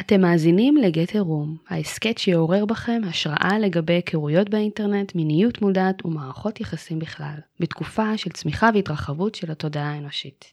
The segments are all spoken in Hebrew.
אתם מאזינים לגט רום, ההסכת שיעורר בכם השראה לגבי היכרויות באינטרנט, מיניות מודעת ומערכות יחסים בכלל, בתקופה של צמיחה והתרחבות של התודעה האנושית.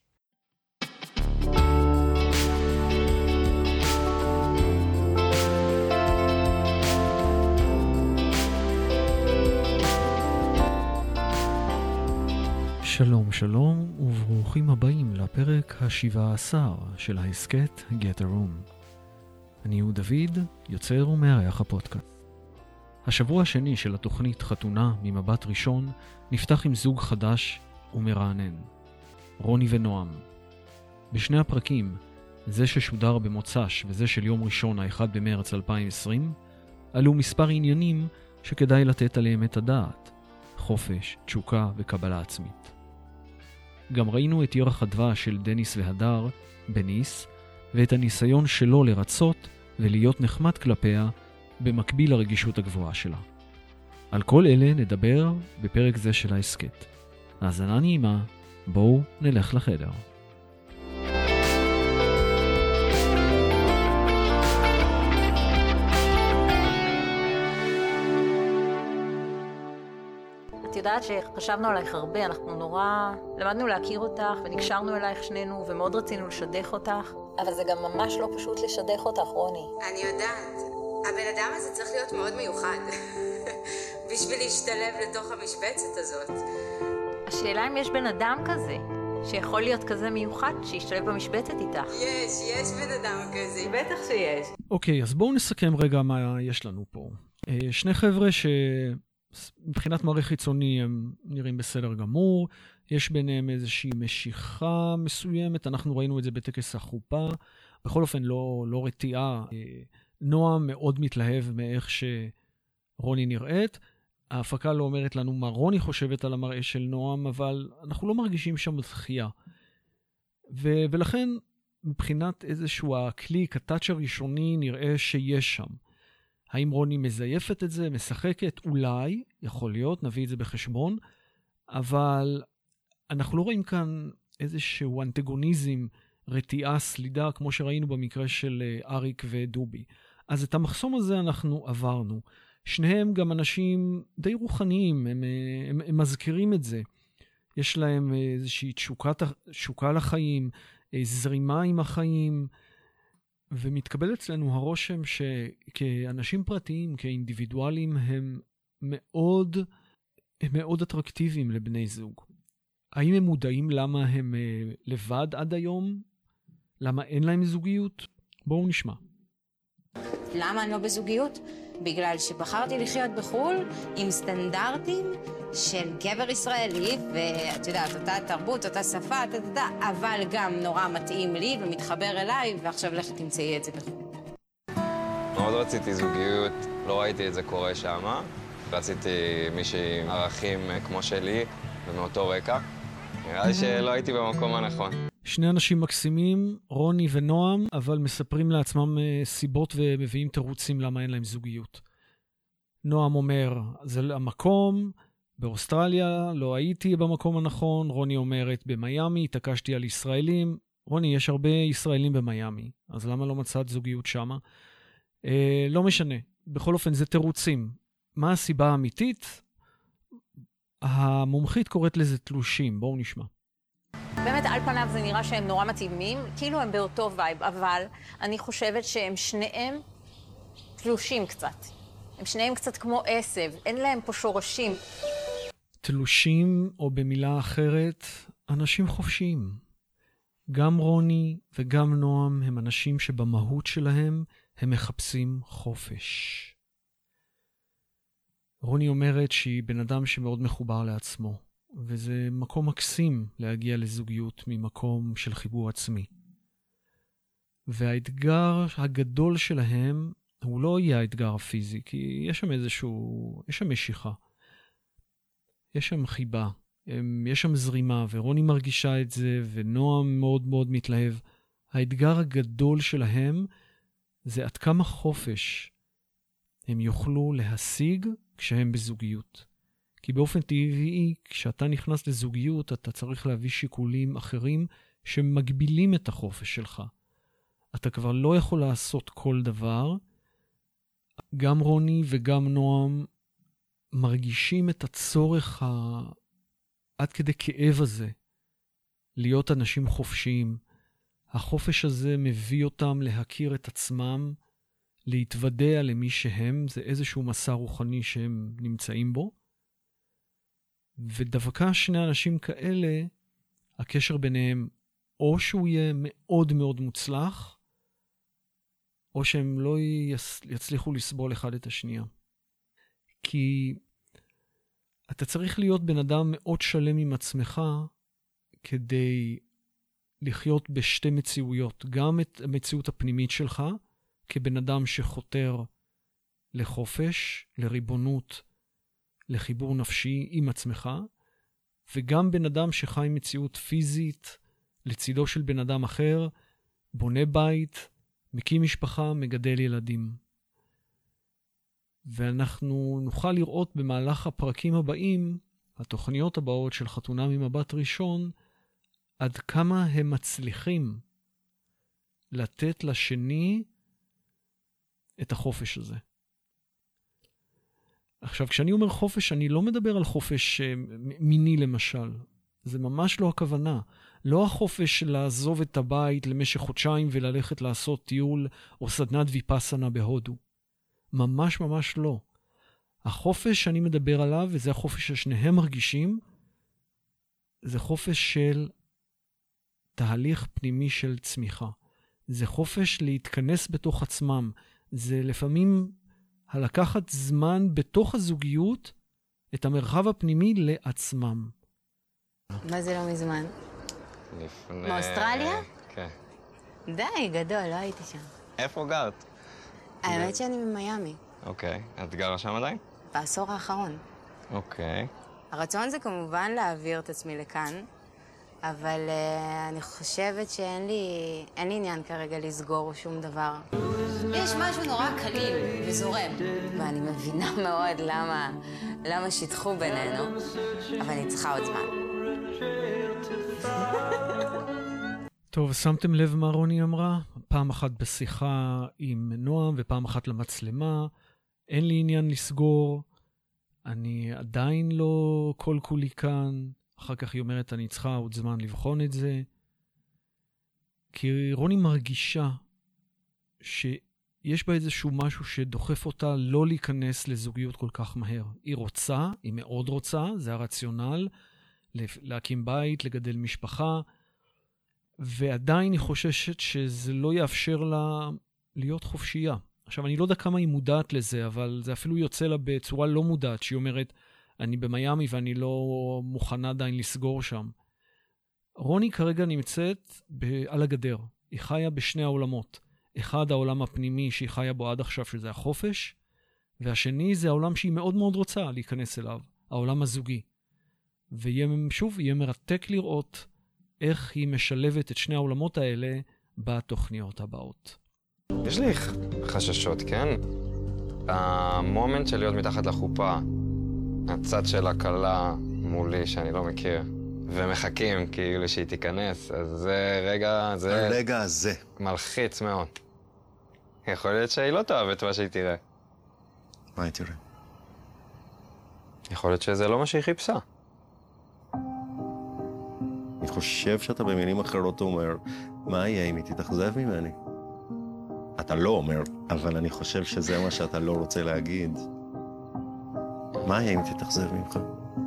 שלום שלום וברוכים הבאים לפרק ה-17 של ההסכת Get a Room. אני הוא דוד, יוצר ומארח הפודקאסט. השבוע השני של התוכנית חתונה ממבט ראשון נפתח עם זוג חדש ומרענן, רוני ונועם. בשני הפרקים, זה ששודר במוצ"ש וזה של יום ראשון ה-1 במרץ 2020, עלו מספר עניינים שכדאי לתת עליהם את הדעת, חופש, תשוקה וקבלה עצמית. גם ראינו את ירח הדבש של דניס והדר בניס, ואת הניסיון שלו לרצות ולהיות נחמד כלפיה במקביל לרגישות הגבוהה שלה. על כל אלה נדבר בפרק זה של ההסכת. האזנה נעימה, בואו נלך לחדר. את יודעת שחשבנו עלייך הרבה, אנחנו נורא למדנו להכיר אותך ונקשרנו אלייך שנינו ומאוד רצינו לשדך אותך. אבל זה גם ממש לא פשוט לשדך אותך, רוני. אני יודעת, הבן אדם הזה צריך להיות מאוד מיוחד בשביל להשתלב לתוך המשבצת הזאת. השאלה אם יש בן אדם כזה שיכול להיות כזה מיוחד שישתלב במשבצת איתך. יש בן אדם כזה, בטח שיש. אוקיי, אז בואו נסכם רגע מה יש לנו פה. שני חבר'ה מבחינת מראה חיצוני הם נראים בסדר גמור, יש ביניהם איזושהי משיכה מסוימת, אנחנו ראינו את זה בטקס החופה, בכל אופן לא רתיעה, נועם מאוד מתלהב מאיך שרוני נראית, ההפקה לא אומרת לנו מה רוני חושבת על המראה של נועם, אבל אנחנו לא מרגישים שם דחייה, ולכן מבחינת איזשהו הקליק, הטאץ' הראשוני נראה שיש שם. האם רוני מזייפת את זה, משחקת? אולי, יכול להיות, נביא את זה בחשבון, אבל אנחנו לא רואים כאן איזשהו אנטגוניזם, רתיעה, סלידה, כמו שראינו במקרה של אריק ודובי. אז את המחסום הזה אנחנו עברנו. שניהם גם אנשים די רוחניים, הם מזכירים את זה. יש להם איזושהי תשוקה לחיים, זרימה עם החיים, ומתקבל אצלנו הרושם שכאנשים פרטיים, כאינדיבידואלים, הם מאוד אטרקטיביים לבני זוג. האם הם מודעים למה הם לבד עד היום? למה אין להם זוגיות? בואו נשמע. למה אני לא בזוגיות? בגלל שבחרתי לחיות בחו"ל עם סטנדרטים של גבר ישראלי, ואת יודעת, אותה תרבות, אותה שפה, אבל גם נורא מתאים לי ומתחבר אליי, ועכשיו לכת תמצאי את זה בחו"ל. מאוד רציתי זוגיות, לא ראיתי את זה קורה שם. רציתי מישהי עם ערכים כמו שלי ומאותו רקע. נראה לי שלא הייתי במקום הנכון. שני אנשים מקסימים, רוני ונועם, אבל מספרים לעצמם סיבות ומביאים תירוצים למה אין להם זוגיות. נועם אומר, זה המקום, באוסטרליה לא הייתי במקום הנכון, רוני אומרת, במיימי, התעקשתי על ישראלים. רוני, יש הרבה ישראלים במיימי, אז למה לא מצאת זוגיות שמה? לא משנה, בכל אופן זה תירוצים. מה הסיבה האמיתית? המומחית קוראת לזה תלושים, בואו נשמע. באמת על פניו זה נראה שהם נורא מתאימים, כאילו הם באותו וייב, אבל אני חושבת שהם שניהם תלושים קצת. הם שניהם קצת כמו עשב, אין להם פה שורשים. תלושים, או במילה אחרת, אנשים חופשיים. גם רוני וגם נועם הם אנשים שבמהות שלהם הם מחפשים חופש. רוני אומרת שהיא בן אדם שמאוד מחובר לעצמו, וזה מקום מקסים להגיע לזוגיות ממקום של חיבור עצמי. והאתגר הגדול שלהם הוא לא יהיה האתגר הפיזי, כי יש שם משיכה. יש שם חיבה, יש שם זרימה, ורוני מרגישה את זה, ונועם מאוד מאוד מתלהב. האתגר הגדול שלהם זה עד כמה חופש הם יוכלו להשיג כשהם בזוגיות. כי באופן טבעי, כשאתה נכנס לזוגיות, אתה צריך להביא שיקולים אחרים שמגבילים את החופש שלך. אתה כבר לא יכול לעשות כל דבר. גם רוני וגם נועם מרגישים את הצורך עד כדי כאב הזה, להיות אנשים חופשיים. החופש הזה מביא אותם להכיר את עצמם, להתוודע למי שהם, זה איזשהו מסע רוחני שהם נמצאים בו. ודווקא שני אנשים כאלה, הקשר ביניהם או שהוא יהיה מאוד מאוד מוצלח, או שהם לא יצליחו לסבול אחד את השנייה. כי אתה צריך להיות בן אדם מאוד שלם עם עצמך, כדי לחיות בשתי מציאויות. גם את המציאות הפנימית שלך, כבן אדם שחותר לחופש, לריבונות, לחיבור נפשי עם עצמך, וגם בן אדם שחי מציאות פיזית, לצידו של בן אדם אחר, בונה בית, מקים משפחה, מגדל ילדים. ואנחנו נוכל לראות במהלך הפרקים הבאים, התוכניות הבאות של חתונה ממבט ראשון, עד כמה הם מצליחים לתת לשני את החופש הזה. עכשיו, כשאני אומר חופש, אני לא מדבר על חופש מיני למשל. זה ממש לא הכוונה. לא החופש לעזוב את הבית למשך חודשיים וללכת לעשות טיול או סדנת ויפאסנה בהודו. ממש ממש לא. החופש שאני מדבר עליו, וזה החופש ששניהם מרגישים, זה חופש של תהליך פנימי של צמיחה. זה חופש להתכנס בתוך עצמם. זה לפעמים לקחת זמן בתוך הזוגיות את המרחב הפנימי לעצמם. מה זה לא מזמן? לפני... מאוסטרליה? כן. די, גדול, לא הייתי שם. איפה גרת? האמת שאני ממיימי. אוקיי. את גרה שם עדיין? בעשור האחרון. אוקיי. הרצון זה כמובן להעביר את עצמי לכאן, אבל אני חושבת שאין לי עניין כרגע לסגור שום דבר. יש משהו נורא קליל וזורם, ואני מבינה מאוד למה שיתחו בינינו, אבל אני צריכה עוד זמן. טוב, שמתם לב מה רוני אמרה? פעם אחת בשיחה עם נועם ופעם אחת למצלמה. אין לי עניין לסגור, אני עדיין לא כל כולי כאן. אחר כך היא אומרת, אני צריכה עוד זמן לבחון את זה. כי רוני מרגישה שיש בה איזשהו משהו שדוחף אותה לא להיכנס לזוגיות כל כך מהר. היא רוצה, היא מאוד רוצה, זה הרציונל, להקים בית, לגדל משפחה, ועדיין היא חוששת שזה לא יאפשר לה להיות חופשייה. עכשיו, אני לא יודע כמה היא מודעת לזה, אבל זה אפילו יוצא לה בצורה לא מודעת, שהיא אומרת, אני במיימי ואני לא מוכנה עדיין לסגור שם. רוני כרגע נמצאת על הגדר. היא חיה בשני העולמות. אחד, העולם הפנימי שהיא חיה בו עד עכשיו, שזה החופש, והשני זה העולם שהיא מאוד מאוד רוצה להיכנס אליו, העולם הזוגי. ושוב, יהיה מרתק לראות איך היא משלבת את שני העולמות האלה בתוכניות הבאות. יש לי חששות, כן? המומנט של להיות מתחת לחופה, הצד של הכלה מולי שאני לא מכיר, ומחכים כאילו שהיא תיכנס, אז זה רגע, זה... הרגע הזה. מלחיץ מאוד. יכול להיות שהיא לא תאהב את מה שהיא תראה. מה היא תראה? יכול להיות שזה לא מה שהיא חיפשה. אני חושב שאתה במילים אחרות אומר, מה יהיה אם היא תתאכזב ממני? אתה לא אומר, אבל אני חושב שזה מה שאתה לא רוצה להגיד. מה יהיה אם היא תתאכזב ממך?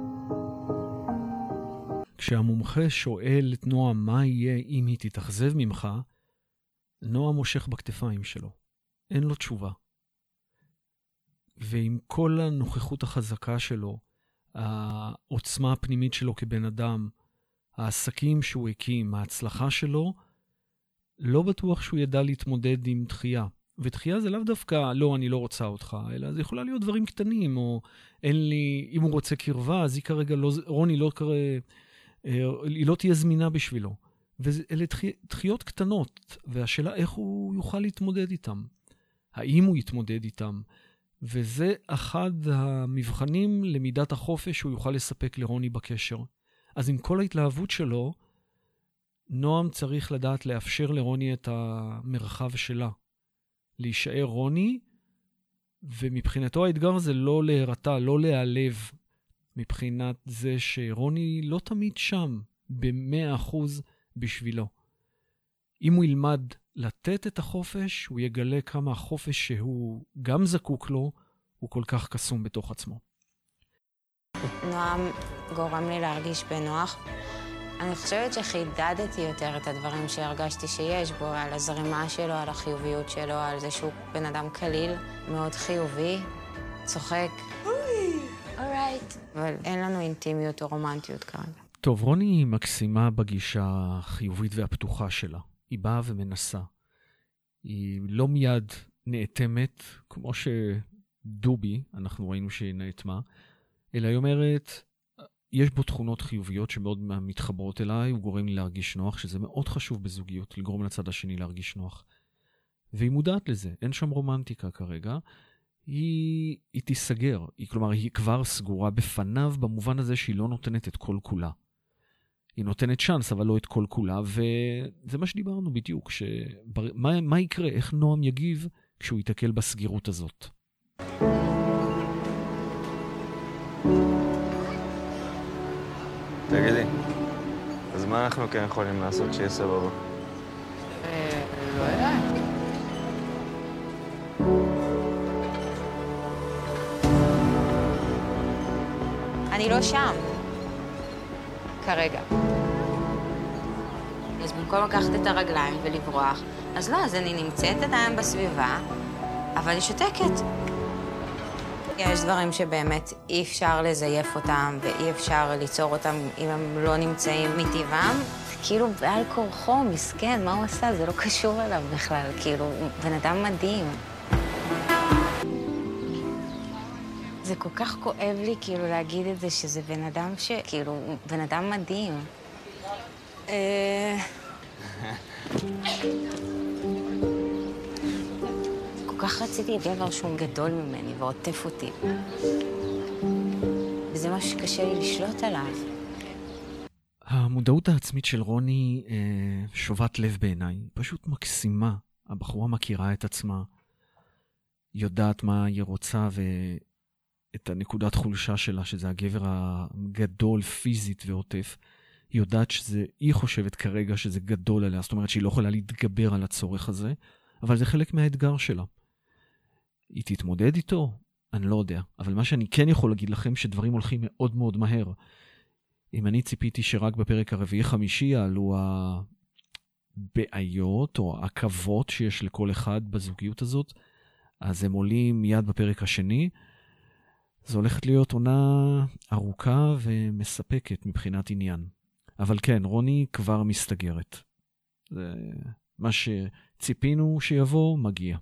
כשהמומחה שואל את נועם מה יהיה אם היא תתאכזב ממך, נועם מושך בכתפיים שלו. אין לו תשובה. ועם כל הנוכחות החזקה שלו, העוצמה הפנימית שלו כבן אדם, העסקים שהוא הקים, ההצלחה שלו, לא בטוח שהוא ידע להתמודד עם דחייה. ודחייה זה לאו דווקא, לא, אני לא רוצה אותך, אלא זה יכולה להיות דברים קטנים, או אין לי, אם הוא רוצה קרבה, אז היא כרגע לא, רוני לא קרא, היא לא תהיה זמינה בשבילו. ואלה דחיות קטנות, והשאלה איך הוא יוכל להתמודד איתם. האם הוא יתמודד איתם. וזה אחד המבחנים למידת החופש שהוא יוכל לספק לרוני בקשר. אז עם כל ההתלהבות שלו, נועם צריך לדעת לאפשר לרוני את המרחב שלה. להישאר רוני, ומבחינתו האתגר זה לא להירתע, לא להיעלב, מבחינת זה שרוני לא תמיד שם, ב100% בשבילו. אם הוא ילמד לתת את החופש, הוא יגלה כמה החופש שהוא גם זקוק לו, הוא כל כך קסום בתוך עצמו. נועם גורם לי להרגיש בנוח. אני חושבת שחידדתי יותר את הדברים שהרגשתי שיש בו, על הזרימה שלו, על החיוביות שלו, על זה שהוא בן אדם קליל, מאוד חיובי, צוחק. אורייט. אבל אין לנו אינטימיות או רומנטיות כרגע. טוב, רוני היא מקסימה בגישה החיובית והפתוחה שלה. היא באה ומנסה. היא לא מיד נאטמת, כמו שדובי, אנחנו ראינו שהיא נאטמה, אלא היא אומרת, יש בו תכונות חיוביות שמאוד מתחברות אליי, הוא גורם לי להרגיש נוח, שזה מאוד חשוב בזוגיות, לגרום לצד השני להרגיש נוח. והיא מודעת לזה, אין שם רומנטיקה כרגע, היא תיסגר, כלומר היא כבר סגורה בפניו, במובן הזה שהיא לא נותנת את כל כולה. היא נותנת צ'אנס, אבל לא את כל כולה, וזה מה שדיברנו בדיוק, מה יקרה, איך נועם יגיב כשהוא יתקל בסגירות הזאת. תגידי, אז מה אנחנו כן יכולים לעשות שיהיה סבבה? לא יודעת. אני לא שם. כרגע. אז במקום לקחת את הרגליים ולברוח, אז לא, אז אני נמצאת עדיין בסביבה, אבל היא שותקת. יש דברים שבאמת אי אפשר לזייף אותם, ואי אפשר ליצור אותם אם הם לא נמצאים מטבעם. כאילו בעל כורחו, מסכן, מה הוא עשה? זה לא קשור אליו בכלל, כאילו, בן אדם מדהים. זה כל כך כואב לי כאילו להגיד את זה, שזה בן אדם כאילו, בן אדם מדהים. כל כך רציתי גבר שהוא גדול ממני ועוטף אותי. וזה משהו שקשה לי לשלוט עליו. המודעות העצמית של רוני שובת לב בעיניי, פשוט מקסימה. הבחורה מכירה את עצמה, יודעת מה היא רוצה ואת הנקודת חולשה שלה, שזה הגבר הגדול פיזית ועוטף. היא יודעת היא חושבת כרגע שזה גדול עליה, זאת אומרת שהיא לא יכולה להתגבר על הצורך הזה, אבל זה חלק מהאתגר שלה. היא תתמודד איתו? אני לא יודע. אבל מה שאני כן יכול להגיד לכם, שדברים הולכים מאוד מאוד מהר. אם אני ציפיתי שרק בפרק הרביעי-חמישי יעלו הבעיות או העכבות שיש לכל אחד בזוגיות הזאת, אז הם עולים מיד בפרק השני. זו הולכת להיות עונה ארוכה ומספקת מבחינת עניין. אבל כן, רוני כבר מסתגרת. זה מה שציפינו שיבוא, מגיע.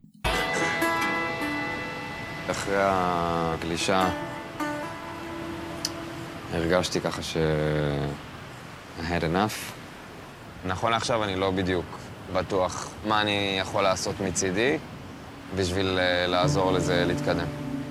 אחרי הגלישה הרגשתי ככה I had enough. נכון עכשיו אני לא בדיוק בטוח מה אני יכול לעשות מצידי בשביל לעזור לזה להתקדם.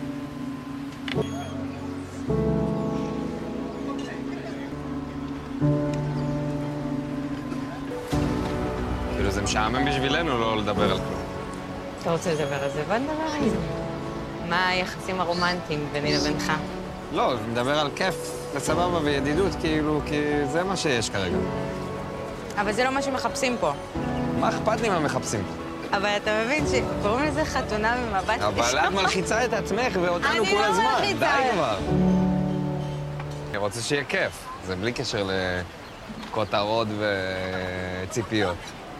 כאילו זה משעמם בשבילנו לא לדבר על כלום. אתה רוצה לדבר על זה? בוא נדבר על זה. מה היחסים הרומנטיים ביני לבינך? לא, נדבר על כיף וסבבה וידידות, כאילו, כי זה מה שיש כרגע. אבל זה לא מה שמחפשים פה. מה אכפת לי מה מחפשים? אבל אתה מבין שקוראים לזה חתונה ממבט ראשון. אבל את מלחיצה את עצמך ואותנו כל הזמן. אני לא מלחיצה. די כבר. אני רוצה שיהיה כיף. זה בלי קשר לכותרות וציפיות.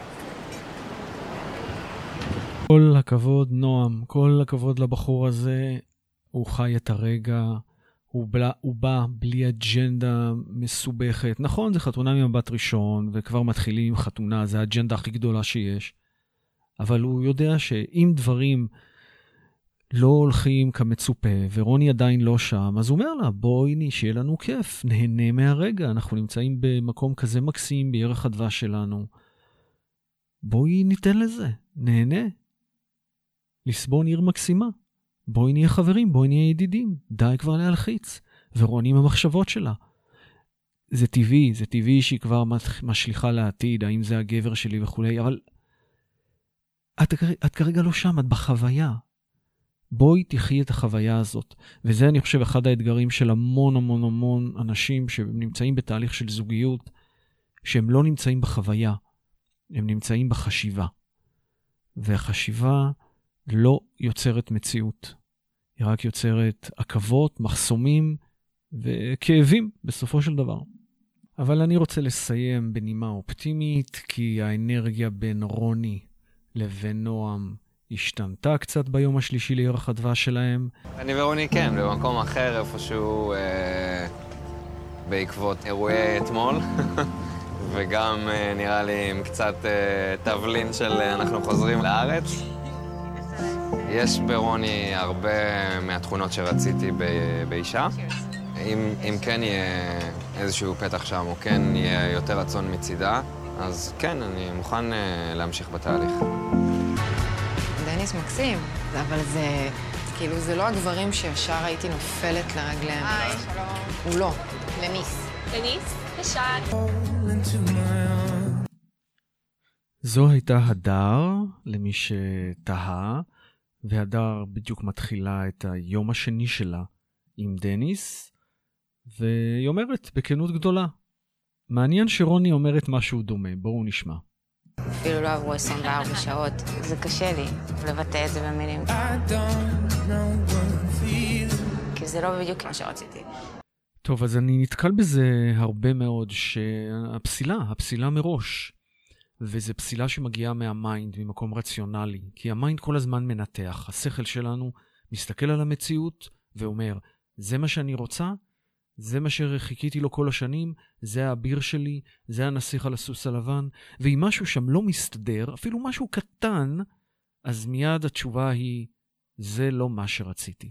כל הכבוד נועם, כל הכבוד לבחור הזה, הוא חי את הרגע, הוא בא בלי אג'נדה מסובכת. נכון, זה חתונה ממבט ראשון, וכבר מתחילים עם חתונה, זה האג'נדה הכי גדולה שיש. אבל הוא יודע שאם דברים לא הולכים כמצופה, ורוני עדיין לא שם, אז הוא אומר לה, בואי שיהיה לנו כיף, נהנה מהרגע, אנחנו נמצאים במקום כזה מקסים, בערך הדבש שלנו. בואי ניתן לזה, נהנה. לסבון עיר מקסימה. בואי נהיה חברים, בואי נהיה ידידים. די כבר להלחיץ. ורוני עם המחשבות שלה. זה טבעי שהיא כבר משליחה לעתיד, האם זה הגבר שלי וכולי, אבל את כרגע לא שם, את בחוויה. בואי תחי את החוויה הזאת. וזה אני חושב אחד האתגרים של המון המון המון אנשים שנמצאים בתהליך של זוגיות, שהם לא נמצאים בחוויה, הם נמצאים בחשיבה. והחשיבה לא יוצרת מציאות. היא רק יוצרת עכבות, מחסומים וכאבים בסופו של דבר. אבל אני רוצה לסיים בנימה אופטימית, כי האנרגיה בין רוני לבין נועם השתנתה קצת ביום השלישי לירח הדבש שלהם. אני ורוני כן, במקום אחר איפשהו בעקבות אירועי אתמול, וגם נראה לי עם קצת תבלין של אנחנו חוזרים לארץ. יש ברוני הרבה מהתכונות שרציתי באישה. אם כן יהיה איזשהו פתח שם, או כן יהיה יותר רצון מצידה, אז כן, אני מוכן להמשיך בתהליך. דניס מקסים, אבל זה, כאילו, זה לא הגברים שישר הייתי נופלת לרגליהם. היי, שלום. הוא לא. דניס. דניס, ישר. זו הייתה הדר, למי שתהה, והדר בדיוק מתחילה את היום השני שלה עם דניס, והיא אומרת בכנות גדולה. מעניין שרוני אומרת משהו דומה, בואו נשמע. אפילו לא עברו 24 שעות, זה קשה לי לבטא את זה במילים. כי זה לא בדיוק מה שרציתי. טוב, אז אני נתקל בזה הרבה מאוד, שהפסילה מראש, וזו פסילה שמגיעה מהמיינד, ממקום רציונלי, כי המיינד כל הזמן מנתח, השכל שלנו מסתכל על המציאות ואומר, זה מה שאני רוצה, זה מה שחיכיתי לו כל השנים, זה האביר שלי, זה הנסיך על הסוס הלבן, ואם משהו שם לא מסתדר, אפילו משהו קטן, אז מיד התשובה היא, זה לא מה שרציתי.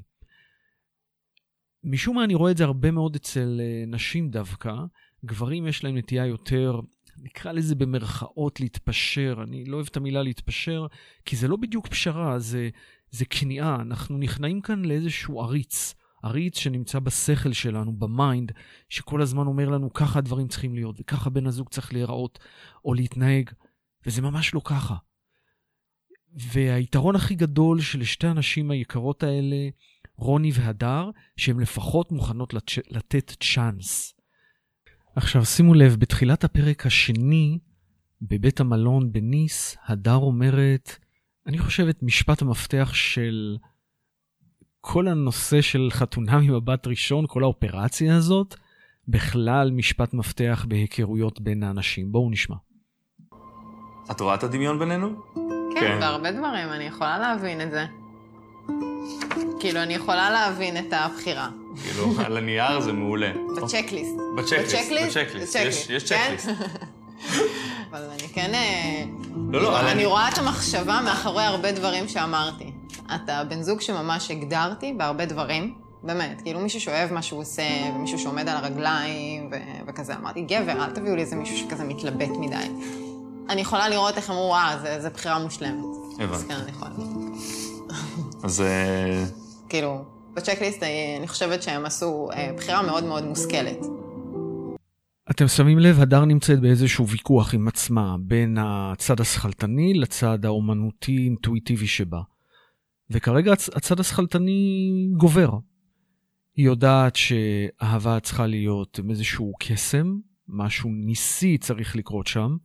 משום מה אני רואה את זה הרבה מאוד אצל נשים דווקא, גברים יש להם נטייה יותר, נקרא לזה במרכאות להתפשר, אני לא אוהב את המילה להתפשר, כי זה לא בדיוק פשרה, זה כניעה, אנחנו נכנעים כאן לאיזשהו עריץ שנמצא בשכל שלנו, במיינד, שכל הזמן אומר לנו ככה הדברים צריכים להיות, וככה בן הזוג צריך להיראות או להתנהג, וזה ממש לא ככה. והיתרון הכי גדול של שתי הנשים היקרות האלה, רוני והדר, שהן לפחות מוכנות לתת צ'אנס. עכשיו שימו לב, בתחילת הפרק השני, בבית המלון בניס, הדר אומרת, אני חושבת משפט המפתח של כל הנושא של חתונה ממבט ראשון, כל האופרציה הזאת, בכלל משפט מפתח בהיכרויות בין האנשים. בואו נשמע. את רואה את הדמיון בינינו? כן, בהרבה דברים, אני יכולה להבין את זה. כאילו, אני יכולה להבין את הבחירה. כאילו, על הנייר זה מעולה. בצ'קליסט. בצ'קליסט. יש צ'קליסט. אבל אני כן... לא, אני רואה את המחשבה מאחורי הרבה דברים שאמרתי. אתה בן זוג שממש הגדרתי בהרבה דברים, באמת, כאילו מישהו שאוהב מה שהוא עושה, ומישהו שעומד על הרגליים, וכזה. אמרתי, גבר, אל תביאו לי איזה מישהו שכזה מתלבט מדי. אני יכולה לראות איך אמרו, זה בחירה מושלמת. הבנתי. אז כן, אני יכולה. אז... כאילו, בצ'קליסט אני חושבת שהם עשו בחירה מאוד מאוד מושכלת. אתם שמים לב, הדר נמצאת באיזשהו ויכוח עם עצמה, בין הצד השכלתני לצד האומנותי אינטואיטיבי שבה. וכרגע הצד השכלתני גובר. היא יודעת שאהבה צריכה להיות איזשהו קסם, משהו ניסי צריך לקרות שם.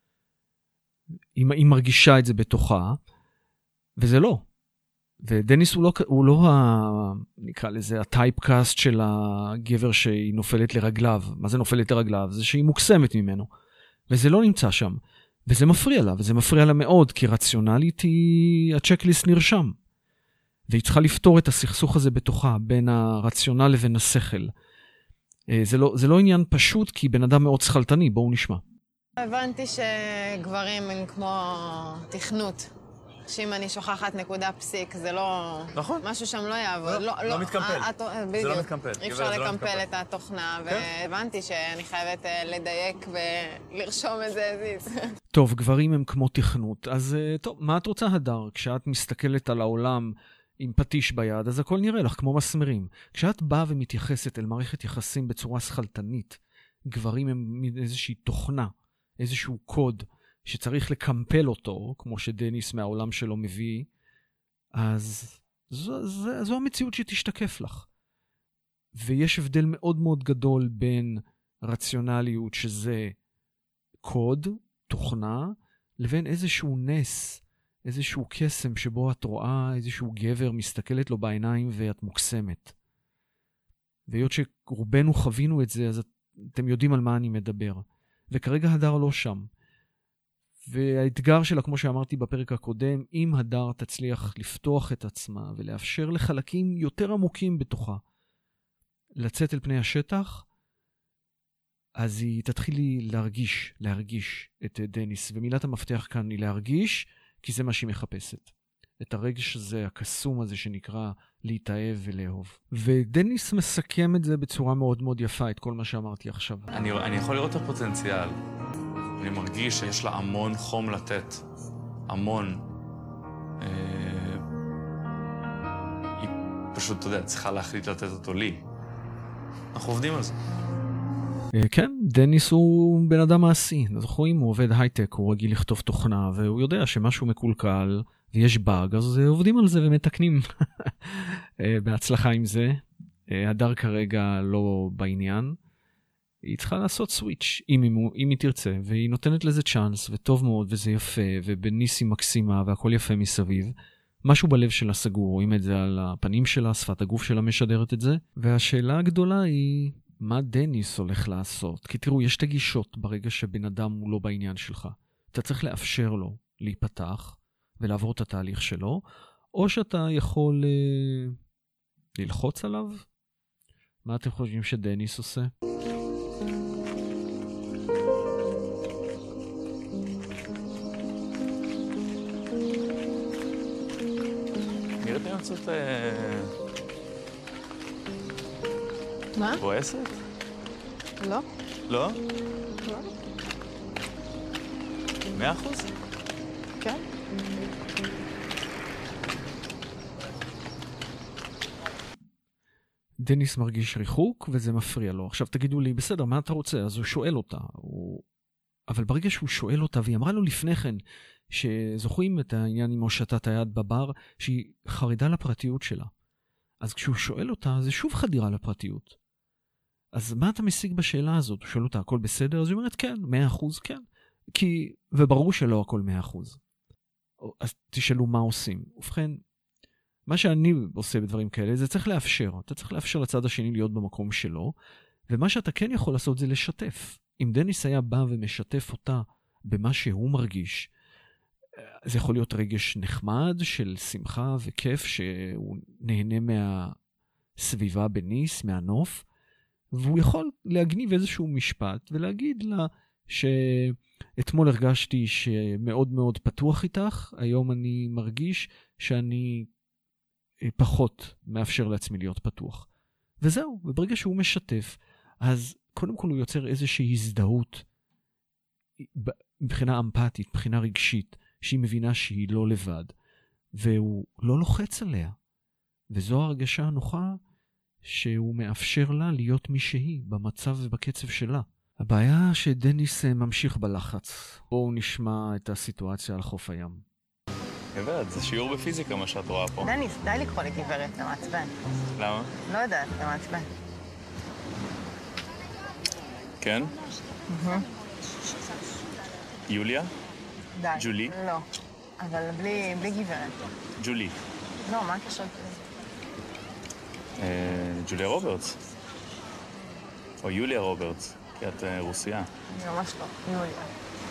היא מרגישה את זה בתוכה, וזה לא. ודניס הוא לא נקרא לזה, הטייפקאסט של הגבר שהיא נופלת לרגליו. מה זה נופלת לרגליו? זה שהיא מוקסמת ממנו. וזה לא נמצא שם. וזה מפריע לה, וזה מפריע לה מאוד, כי רציונלית הצ'קליסט נרשם. והיא צריכה לפתור את הסכסוך הזה בתוכה, בין הרציונל לבין השכל. זה לא עניין פשוט, כי בן אדם מאוד שכלתני, בואו נשמע. הבנתי שגברים הם כמו תכנות. שאם אני שוכחת נקודה פסיק, זה לא... נכון. משהו שם לא יעבוד. לא מתקמפל. בדיוק. זה לא מתקמפל. אי אפשר לקמפל את התוכנה, והבנתי שאני חייבת לדייק ולרשום את זה עזיז. טוב, גברים הם כמו תכנות. אז טוב, מה את רוצה הדר? כשאת מסתכלת על העולם עם פטיש ביד, אז הכל נראה לך כמו מסמרים. כשאת באה ומתייחסת אל מערכת יחסים בצורה שכלתנית, גברים הם איזושהי תוכנה, איזשהו קוד שצריך לקמפל אותו, כמו שדניס מהעולם שלו מביא, אז זו המציאות שתשתקף לך. ויש הבדל מאוד מאוד גדול בין רציונליות שזה קוד, תוכנה, לבין איזשהו נס, איזשהו קסם שבו את רואה איזשהו גבר מסתכלת לו בעיניים ואת מוקסמת. והיות שרובנו חווינו את זה, אז אתם יודעים על מה אני מדבר. וכרגע הדר לא שם. והאתגר שלה, כמו שאמרתי בפרק הקודם, אם הדר תצליח לפתוח את עצמה ולאפשר לחלקים יותר עמוקים בתוכה לצאת אל פני השטח, אז היא תתחיל להרגיש את דניס. ומילת המפתח כאן היא להרגיש, כי זה מה שהיא מחפשת. את הרגש הזה, הקסום הזה שנקרא להתאהב ולאהוב. ודניס מסכם את זה בצורה מאוד מאוד יפה, את כל מה שאמרתי עכשיו. אני יכול לראות את הפוטנציאל. אני מרגיש שיש לה המון חום לתת. המון. היא פשוט, אתה יודע, צריכה להחליט לתת אותו לי. אנחנו עובדים על זה. כן, דניס הוא בן אדם מעשי. זוכרים, הוא עובד הייטק, הוא רגיל לכתוב תוכנה, והוא יודע שמשהו מקולקל, ויש באג, אז עובדים על זה ומתקנים. בהצלחה עם זה. הדר כרגע לא בעניין. היא צריכה לעשות סוויץ', אם היא תרצה, והיא נותנת לזה צ'אנס, וטוב מאוד, וזה יפה, ובניס היא מקסימה, והכל יפה מסביב. משהו בלב שלה סגור, רואים את זה על הפנים שלה, שפת הגוף שלה משדרת את זה. והשאלה הגדולה היא, מה דניס הולך לעשות? כי תראו, יש תגישות ברגע שבן אדם הוא לא בעניין שלך. אתה צריך לאפשר לו להיפתח, ולעבור את התהליך שלו, או שאתה יכול ללחוץ עליו? מה אתם חושבים שדניס עושה? נראית לי קצת... מה? בועסת? לא. לא? לא. 100%? כן. דניס מרגיש ריחוק וזה מפריע לו. עכשיו תגידו לי, בסדר, מה אתה רוצה? אז הוא שואל אותה. אבל ברגע שהוא שואל אותה, והיא אמרה לו לפני כן, שזוכרים את העניין עם הושטת היד בבר, שהיא חרדה לפרטיות שלה. אז כשהוא שואל אותה, זה שוב חדירה לפרטיות. אז מה אתה משיג בשאלה הזאת? הוא שואל אותה, הכל בסדר? אז היא אומרת, כן, 100% כן. וברור שלא הכל 100%. אז תשאלו מה עושים. ובכן, מה שאני עושה בדברים כאלה, זה צריך לאפשר. אתה צריך לאפשר לצד השני להיות במקום שלו, ומה שאתה כן יכול לעשות זה לשתף. אם דניס היה בא ומשתף אותה במה שהוא מרגיש, זה יכול להיות רגש נחמד של שמחה וכיף, שהוא נהנה מהסביבה בניס, מהנוף, והוא יכול להגניב איזשהו משפט ולהגיד לה שאתמול הרגשתי שמאוד מאוד פתוח איתך, היום אני מרגיש שאני פחות מאפשר לעצמי להיות פתוח. וזהו, וברגע שהוא משתף, אז קודם כל הוא יוצר איזושהי הזדהות מבחינה אמפתית, מבחינה רגשית, שהיא מבינה שהיא לא לבד, והוא לא לוחץ עליה. וזו הרגשה הנוחה שהוא מאפשר לה להיות מי שהיא, במצב ובקצב שלה. הבעיה שדניס ממשיך בלחץ. בואו נשמע את הסיטואציה על חוף הים. גברת, זה שיעור בפיזיקה מה שאת רואה פה. דניס, די לקרוא לי גברת, אתה מעצבן. למה? לא יודעת, אתה מעצבן. כן? יוליה? די. ג'ולי? לא, אבל בלי גברת. ג'ולי. לא, מה הקשר? ג'וליה רוברטס. או יוליה רוברטס, כי את רוסיה. אני ממש לא, יוליה.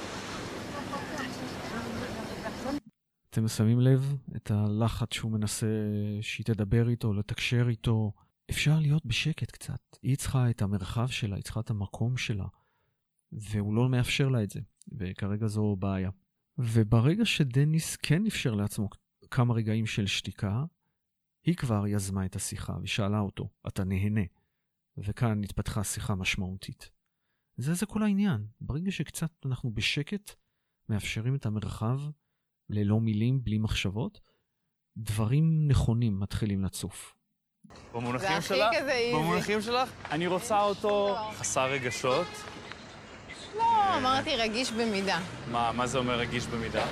אתם שמים לב את הלחץ שהוא מנסה שהיא תדבר איתו, לתקשר איתו. אפשר להיות בשקט קצת. היא צריכה את המרחב שלה, היא צריכה את המקום שלה, והוא לא מאפשר לה את זה, וכרגע זו בעיה. וברגע שדניס כן אפשר לעצמו כמה רגעים של שתיקה, היא כבר יזמה את השיחה ושאלה אותו, אתה נהנה? וכאן התפתחה שיחה משמעותית. זה כל העניין. ברגע שקצת אנחנו בשקט, מאפשרים את המרחב, ללא מילים, בלי מחשבות, דברים נכונים מתחילים לצוף. במונחים הכי שלך? כזה איזי. במונחים שלך? אני רוצה אותו חסר רגשות. לא, אמרתי רגיש במידה. מה זה אומר רגיש במידה?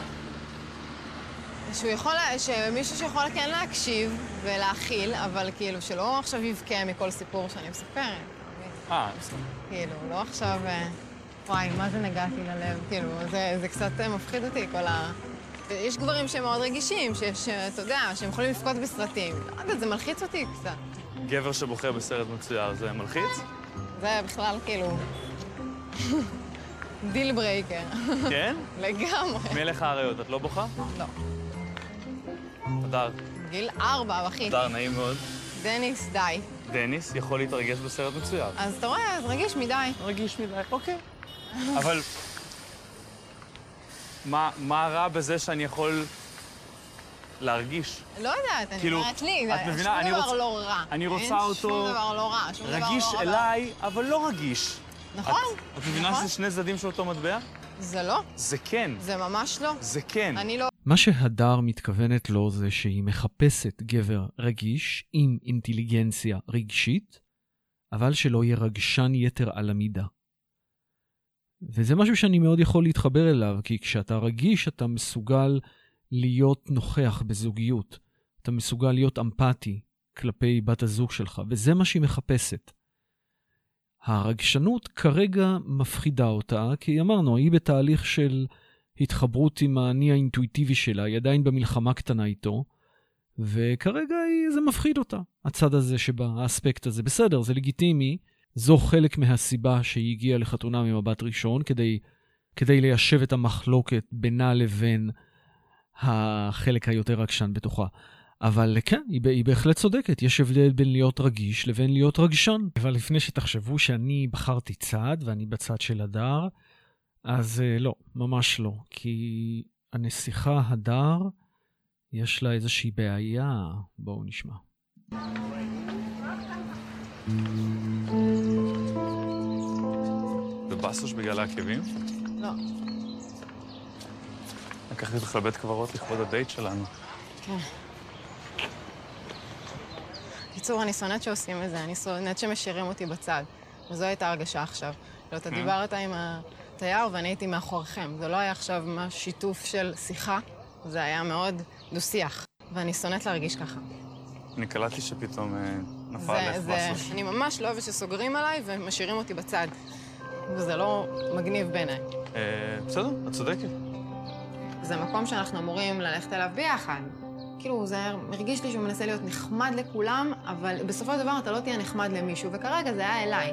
שמישהו שיכול כן להקשיב ולהכיל, אבל כאילו שלא עכשיו יבכה מכל סיפור שאני מספרת. כאילו, לא עכשיו, וואי, מה זה נגעתי ללב? כאילו, זה קצת מפחיד אותי, כל ה... יש גברים שהם מאוד רגישים, שיש, אתה יודע, שהם יכולים לפקוד בסרטים. לא יודעת, זה מלחיץ אותי קצת. גבר שבוחר בסרט מצויר, זה מלחיץ? זה בכלל כאילו... דיל ברייקר. כן? לגמרי. מלך האריות, את לא בוכה? לא. אדר. גיל 4, אחי. אדר, נעים מאוד. דניס, די. דניס יכול להתרגש בסרט מצויר. אז אתה רואה, אז רגיש מדי. רגיש מדי, אוקיי. אבל... מה רע בזה שאני יכול להרגיש? לא יודעת, אני כאילו, אומרת לי, את מבינה, שום דבר לא רע. אני רוצה אותו... אין שום דבר לא רע, שום דבר לא רע. רגיש אליי, אבל לא רגיש. נכון. את מבינה שזה שני צדדים של אותו מטבע? זה לא. זה כן. זה ממש לא. זה כן. אני לא... מה שהדר מתכוונת לו זה שהיא מחפשת גבר רגיש עם אינטליגנציה רגשית, אבל שלא יהיה רגשן יתר על המידה. וזה משהו שאני מאוד יכול להתחבר אליו, כי כשאתה רגיש אתה מסוגל להיות נוכח בזוגיות. אתה מסוגל להיות אמפתי כלפי בת הזוג שלך, וזה מה שהיא מחפשת. הרגשנות כרגע מפחידה אותה, כי אמרנו, היא בתהליך של התחברות עם האני האינטואיטיבי שלה, היא עדיין במלחמה קטנה איתו, וכרגע זה מפחיד אותה, הצד הזה שבה, האספקט הזה. בסדר, זה לגיטימי, זו חלק מהסיבה שהיא הגיעה לחתונה ממבט ראשון, כדי ליישב את המחלוקת בינה לבין החלק היותר רגשן בתוכה. אבל כן, היא בהחלט צודקת, יש הבדל בין להיות רגיש לבין להיות רגשן. אבל לפני שתחשבו שאני בחרתי צד ואני בצד של הדר, אז לא, ממש לא. כי הנסיכה הדר, יש לה איזושהי בעיה. בואו נשמע. זה בסוש בגלל העקבים? לא. לקחתי אותך לבית קברות לכבוד הדייט שלנו. כן. קיצור, אני שונאת שעושים את זה, אני שונאת שמשאירים אותי בצד. וזו הייתה הרגשה עכשיו. לא, אתה דיברת עם התייר ואני הייתי מאחוריכם. זה לא היה עכשיו מה שיתוף של שיחה, זה היה מאוד דו-שיח. ואני שונאת להרגיש ככה. אני קלטתי שפתאום נפל עליך בסוש. אני ממש לא אוהבת שסוגרים עליי ומשאירים אותי בצד. וזה לא מגניב בעיניי. בסדר, את צודקת. זה מקום שאנחנו אמורים ללכת אליו ביחד. כאילו, זה מרגיש לי שהוא מנסה להיות נחמד לכולם, אבל בסופו של דבר אתה לא תהיה נחמד למישהו, וכרגע זה היה אליי.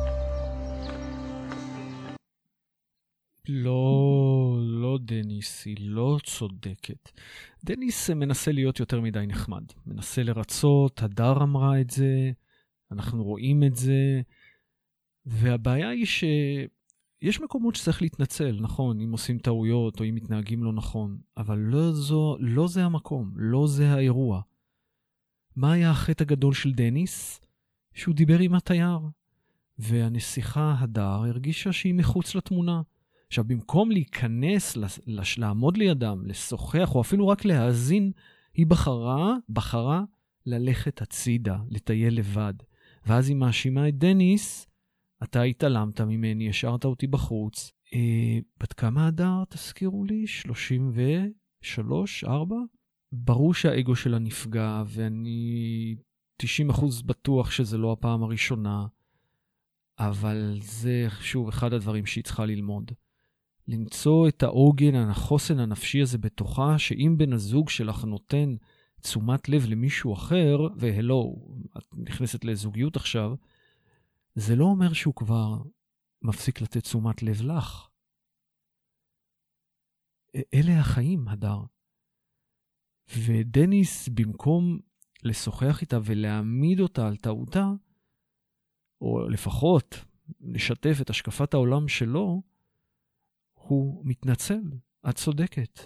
לא, דניס, היא לא צודקת. דניס מנסה להיות יותר מדי נחמד. מנסה לרצות, הדר אמרה את זה, אנחנו רואים את זה, והבעיה היא שיש מקומות שצריך להתנצל, נכון, אם עושים טעויות או אם מתנהגים לא נכון, אבל לא זה המקום, לא זה האירוע. מה היה החטא הגדול של דניס? שהוא דיבר עם התייר, והנסיכה הדר הרגישה שהיא מחוץ לתמונה. עכשיו, במקום להיכנס, לעמוד לידם, לשוחח, או אפילו רק להאזין, היא בחרה ללכת הצידה, לטייל לבד. ואז היא מאשימה את דניס, אתה התעלמת ממני, השארת אותי בחוץ. בת כמה הדר, תזכירו לי? 33, 4? ברור שהאגו שלה נפגע, ואני 90% בטוח שזה לא הפעם הראשונה, אבל זה שוב אחד הדברים שהיא צריכה ללמוד. למצוא את העוגן, החוסן הנפשי הזה בתוכה, שאם בן הזוג שלך נותן תשומת לב למישהו אחר, והלו, את נכנסת לזוגיות עכשיו, זה לא אומר שהוא כבר מפסיק לתת תשומת לב לך. אלה החיים, הדר. ודניס, במקום לשוחח איתה ולהעמיד אותה על טעותה, או לפחות לשתף את השקפת העולם שלו, הוא מתנצל. את צודקת.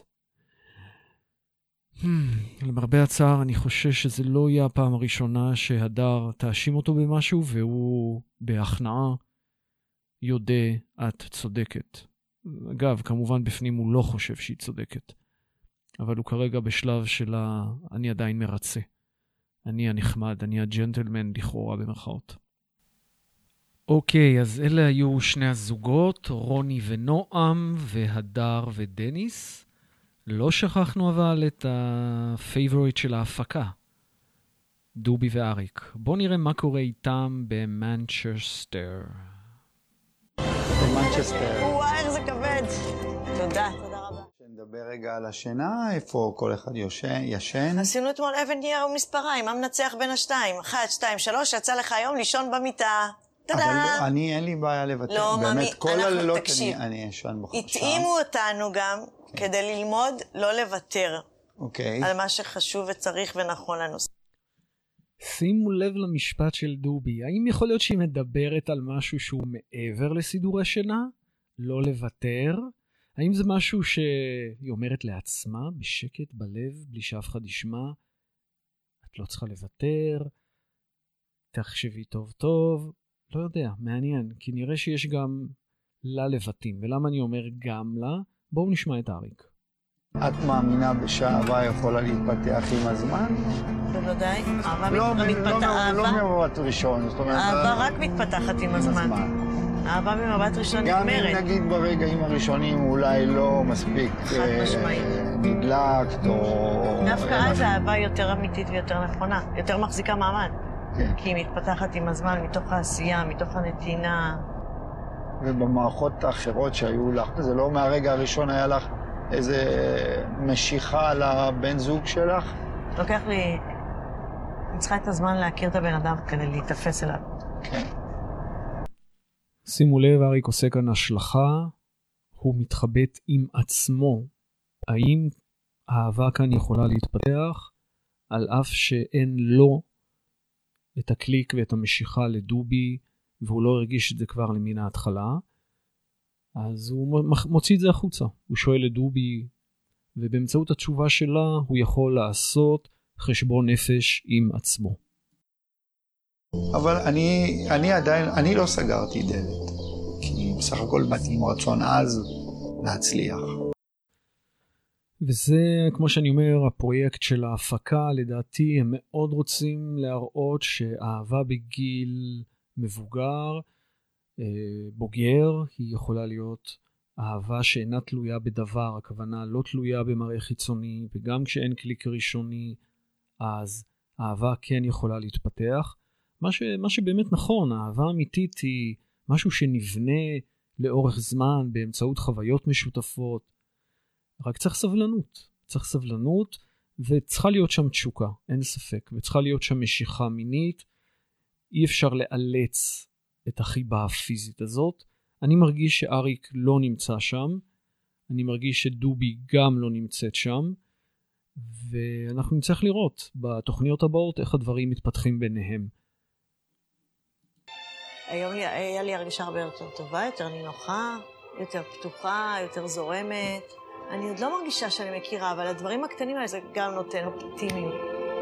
למרבה הצער, אני חושש שזה לא יהיה הפעם הראשונה שהדר תאשים אותו במשהו, והוא בהכנעה יודע, את צודקת. אגב, כמובן בפנים הוא לא חושב שהיא צודקת. אבל הוא כרגע בשלב שלה, אני עדיין מרצה. אני הנחמד, אני הג'נטלמן לכאורה במרכאות. אוקיי, אז אלה היו שני הזוגות, רוני ונועם והדר ודניס. לא שכחנו אבל את הפייבוריט של ההפקה, דובי ואריק. בואו נראה מה קורה איתם במנצ'סטר. במנצ'סטר. וואי, איך זה כבד. תודה רבה. נדבר רגע על השינה, איפה כל אחד ישן. עשינו אתמול אבן נייר ומספריים, מה מנצח בין השתיים? 1, 2, 3, יצא לך היום לישון במיטה. אבל אין לי בעיה לוותר. לא, באמת, כל הלילות תקשיב. אני ישן בחודשם. התאימו אותנו גם כדי ללמוד לא לוותר. אוקיי. על מה שחשוב וצריך ונכון לנו. שימו לב למשפט של דובי. האם יכול להיות שהיא מדברת על משהו שהוא מעבר לסידורי שינה? לא לוותר? האם זה משהו שהיא אומרת לעצמה בשקט בלב, בלי שאף אחד ישמע? את לא צריכה לוותר, תחשבי טוב טוב. לא יודע, מעניין, כי נראה שיש גם לה לבטים. ולמה אני אומר גם לה? בואו נשמע את אריק. את מאמינה שאהבה יכולה להתפתח עם הזמן? בוודאי. לא ממבט ראשון. אהבה רק מתפתחת עם הזמן. אהבה ממבט ראשון נגמרת. גם אם נגיד ברגעים הראשונים אולי לא מספיק נדלקת או... דווקא אז האהבה יותר אמיתית ויותר נכונה, יותר מחזיקה מעמד. כי היא מתפתחת עם הזמן מתוך העשייה, מתוך הנתינה. ובמערכות האחרות שהיו לך, זה לא מהרגע הראשון היה לך איזה משיכה לבן זוג שלך? לוקח לי... אני צריכה את הזמן להכיר את הבן אדם כדי להתאפס אליו. כן. שימו לב, אריק עושה כאן השלכה, הוא מתחבט עם עצמו. האם האהבה כאן יכולה להתפתח על אף שאין לו את הקליק ואת המשיכה לדובי, והוא לא הרגיש את זה כבר למן ההתחלה? אז הוא מוציא את זה החוצה. הוא שואל לדובי, ובאמצעות התשובה שלה הוא יכול לעשות חשבון נפש עם עצמו. אבל אני עדיין, אני לא סגרתי דלת, כי בסך הכל באתי עם רצון אז להצליח. וזה, כמו שאני אומר, הפרויקט של ההפקה, לדעתי, הם מאוד רוצים להראות שאהבה בגיל מבוגר, בוגר, היא יכולה להיות אהבה שאינה תלויה בדבר, הכוונה לא תלויה במראה חיצוני, וגם כשאין קליק ראשוני, אז אהבה כן יכולה להתפתח. מה שבאמת נכון, האהבה אמיתית היא משהו שנבנה לאורך זמן באמצעות חוויות משותפות. רק צריך סבלנות, וצריכה להיות שם תשוקה, אין ספק, וצריכה להיות שם משיכה מינית. אי אפשר לאלץ את החיבה הפיזית הזאת. אני מרגיש שאריק לא נמצא שם, אני מרגיש שדובי גם לא נמצאת שם, ואנחנו נצטרך לראות בתוכניות הבאות איך הדברים מתפתחים ביניהם. היום היה לי הרגישה הרבה יותר טובה, יותר נינוחה, יותר פתוחה, יותר זורמת. אני עוד לא מרגישה שאני מכירה, אבל הדברים הקטנים האלה זה גם נותן אופטימיות.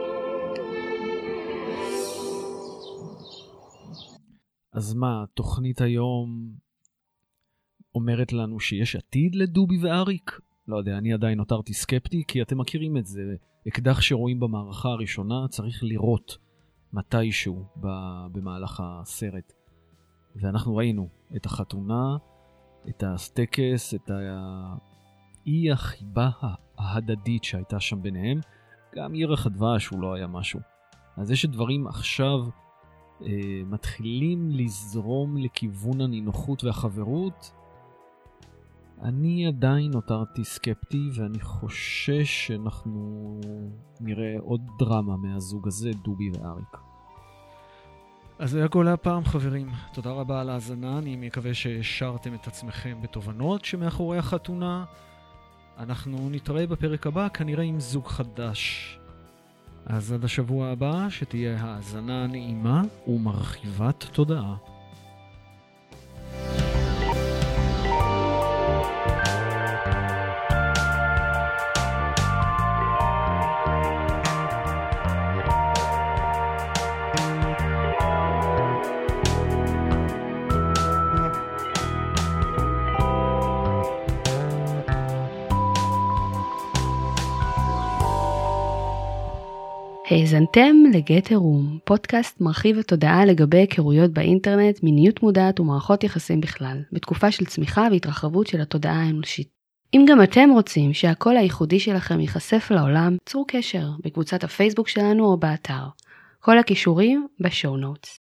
אז מה, תוכנית היום אומרת לנו שיש עתיד לדובי ואריק? לא יודע, אני עדיין נותרתי סקפטי, כי אתם מכירים את זה. אקדח שרואים במערכה הראשונה צריך לראות מתישהו במהלך הסרט. ואנחנו ראינו את החתונה, את הסטקס, את אי החיבה ההדדית שהייתה שם ביניהם. גם ירח הדבש הוא לא היה משהו. אז יש דברים עכשיו מתחילים לזרום לכיוון הנינוחות והחברות. אני עדיין נותרתי סקפטי, ואני חושש שאנחנו נראה עוד דרמה מהזוג הזה, דובי ואריק. אז זה הכל הפעם, חברים. תודה רבה על ההאזנה. אני מקווה שהשארתם את עצמכם בתובנות שמאחורי החתונה. אנחנו נתראה בפרק הבא, כנראה עם זוג חדש. אז עד השבוע הבא, שתהיה האזנה נעימה ומרחיבת תודעה. האזנתם לגט עירום, פודקאסט מרחיב התודעה לגבי היכרויות באינטרנט, מיניות מודעת ומערכות יחסים בכלל, בתקופה של צמיחה והתרחבות של התודעה האנושית. אם גם אתם רוצים שהקול הייחודי שלכם ייחשף לעולם, צרו קשר בקבוצת הפייסבוק שלנו או באתר. כל הכישורים בשואו נוטס.